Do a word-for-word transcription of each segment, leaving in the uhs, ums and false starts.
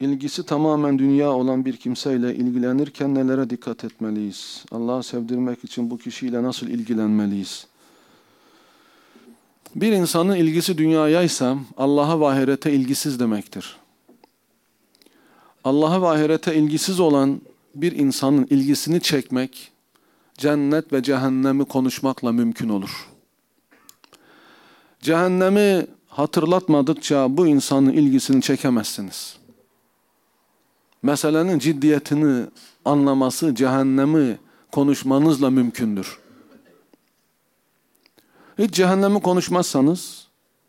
İlgisi tamamen dünya olan bir kimseyle ilgilenirken nelere dikkat etmeliyiz? Allah'ı sevdirmek için bu kişiyle nasıl ilgilenmeliyiz? Bir insanın ilgisi dünyayaysa Allah'a ve ahirete ilgisiz demektir. Allah'a ve ahirete ilgisiz olan bir insanın ilgisini çekmek, cennet ve cehennemi konuşmakla mümkün olur. Cehennemi hatırlatmadıkça bu insanın ilgisini çekemezsiniz. Meselenin ciddiyetini anlaması, cehennemi konuşmanızla mümkündür. Hiç cehennemi konuşmazsanız,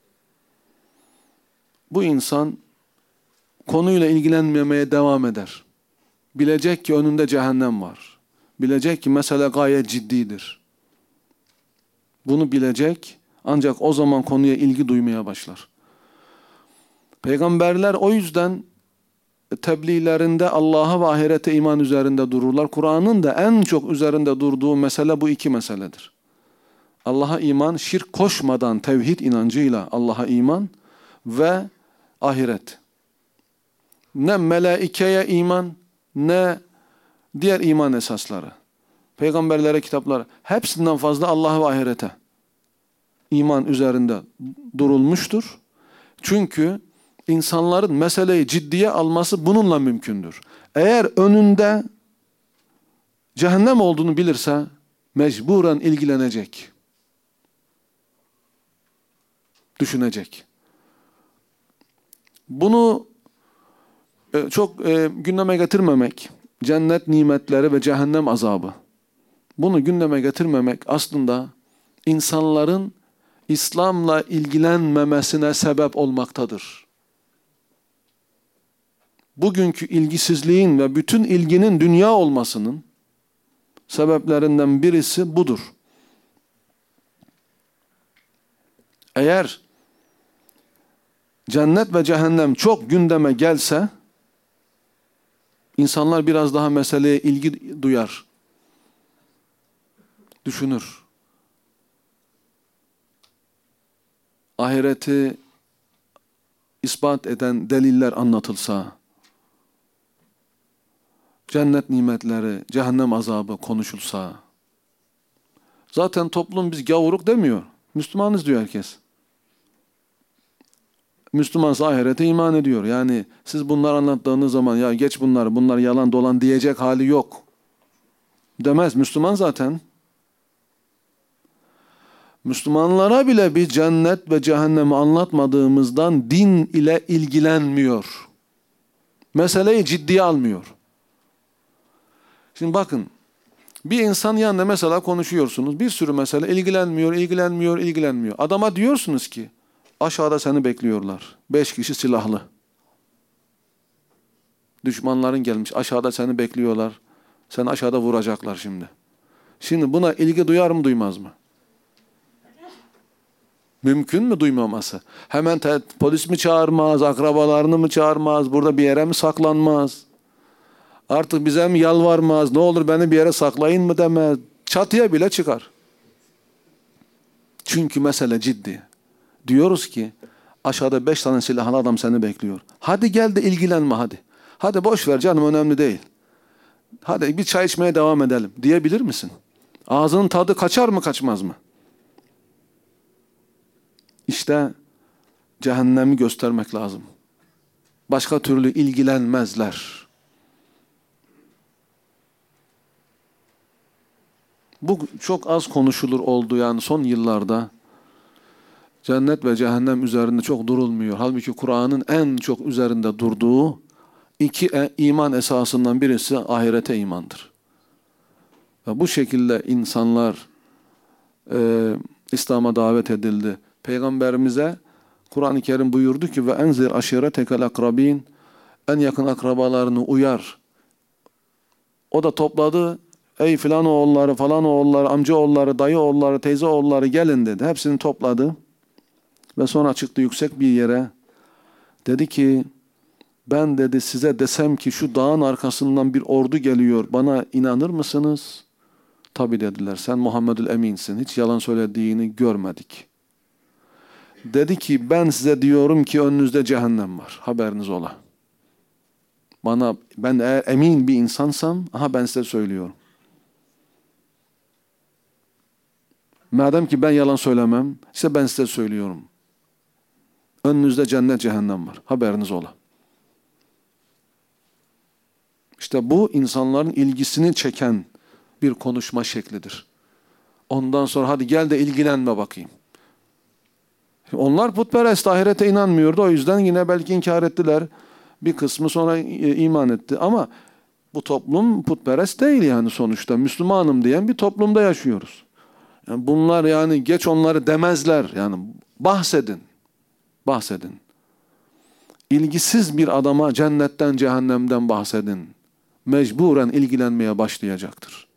bu insan konuyla ilgilenmemeye devam eder. Bilecek ki önünde cehennem var. Bilecek ki mesele gayet ciddidir. Bunu bilecek, ancak o zaman konuya ilgi duymaya başlar. Peygamberler o yüzden tebliğlerinde Allah'a ve ahirete iman üzerinde dururlar. Kur'an'ın da en çok üzerinde durduğu mesele bu iki meseledir. Allah'a iman, şirk koşmadan tevhid inancıyla Allah'a iman ve ahiret. Ne melaikeye iman, ne diğer iman esasları. Peygamberlere, kitaplara, hepsinden fazla Allah'a ve ahirete iman üzerinde durulmuştur. Çünkü insanların meseleyi ciddiye alması bununla mümkündür. Eğer önünde cehennem olduğunu bilirse mecburen ilgilenecek. Düşünecek. Bunu e, çok e, gündeme getirmemek, cennet nimetleri ve cehennem azabı. Bunu gündeme getirmemek aslında insanların İslam'la ilgilenmemesine sebep olmaktadır. Bugünkü ilgisizliğin ve bütün ilginin dünya olmasının sebeplerinden birisi budur. Eğer cennet ve cehennem çok gündeme gelse, insanlar biraz daha meseleye ilgi duyar, düşünür. Ahireti ispat eden deliller anlatılsa, cennet nimetleri, cehennem azabı konuşulsa, zaten toplum biz gavuruk demiyor, Müslümanız diyor herkes. Müslümansa ahirete iman ediyor. Yani siz bunları anlattığınız zaman ya geç bunları, bunlar yalan dolan diyecek hali yok demez. Müslüman zaten. Müslümanlara bile bir cennet ve cehennemi anlatmadığımızdan din ile ilgilenmiyor. Meseleyi ciddiye almıyor. Şimdi bakın, bir insan yanında mesela konuşuyorsunuz. Bir sürü mesele ilgilenmiyor, ilgilenmiyor, ilgilenmiyor. Adama diyorsunuz ki aşağıda seni bekliyorlar. Beş kişi silahlı. Düşmanların gelmiş. Aşağıda seni bekliyorlar. Seni aşağıda vuracaklar şimdi. Şimdi buna ilgi duyar mı, duymaz mı? Mümkün mü duymaması? Hemen polis mi çağırmaz, akrabalarını mı çağırmaz, burada bir yere mi saklanmaz? Artık bize mi yalvarmaz, ne olur beni bir yere saklayın mı demez. Çatıya bile çıkar. Çünkü mesele ciddi. Diyoruz ki aşağıda beş tane silahlı adam seni bekliyor. Hadi gel de ilgilenme hadi. Hadi boş ver canım, önemli değil. Hadi bir çay içmeye devam edelim diyebilir misin? Ağzının tadı kaçar mı, kaçmaz mı? İşte cehennemi göstermek lazım. Başka türlü ilgilenmezler. Bu çok az konuşulur oldu yani son yıllarda. Cennet ve cehennem üzerinde çok durulmuyor. Halbuki Kur'an'ın en çok üzerinde durduğu iki iman esasından birisi ahirete imandır. Ve bu şekilde insanlar e, İslam'a davet edildi. Peygamberimize Kur'an-ı Kerim buyurdu ki ve enzir aşiretekel akrabin, en yakın akrabalarını uyar. O da topladı. Ey filan oğulları, falan oğulları, amca oğulları, dayı oğulları, teyze oğulları gelin dedi. Hepsini topladı. Ve sonra çıktı yüksek bir yere. Dedi ki ben dedi size desem ki şu dağın arkasından bir ordu geliyor. Bana inanır mısınız? Tabii dediler. Sen Muhammedül Emin'sin. Hiç yalan söylediğini görmedik. Dedi ki ben size diyorum ki önünüzde cehennem var. Haberiniz ola. Bana, ben eğer emin bir insansam, aha ben size söylüyorum. Madem ki ben yalan söylemem, işte ben size söylüyorum. Önünüzde cennet cehennem var. Haberiniz ola. İşte bu insanların ilgisini çeken bir konuşma şeklidir. Ondan sonra hadi gel de ilgilenme bakayım. Onlar putperest, ahirete inanmıyordu. O yüzden yine belki inkar ettiler. Bir kısmı sonra iman etti. Ama bu toplum putperest değil yani sonuçta. Müslümanım diyen bir toplumda yaşıyoruz. Yani bunlar yani geç onları demezler. Yani bahsedin. Bahsedin. İlgisiz bir adama cennetten, cehennemden bahsedin. Mecburen ilgilenmeye başlayacaktır.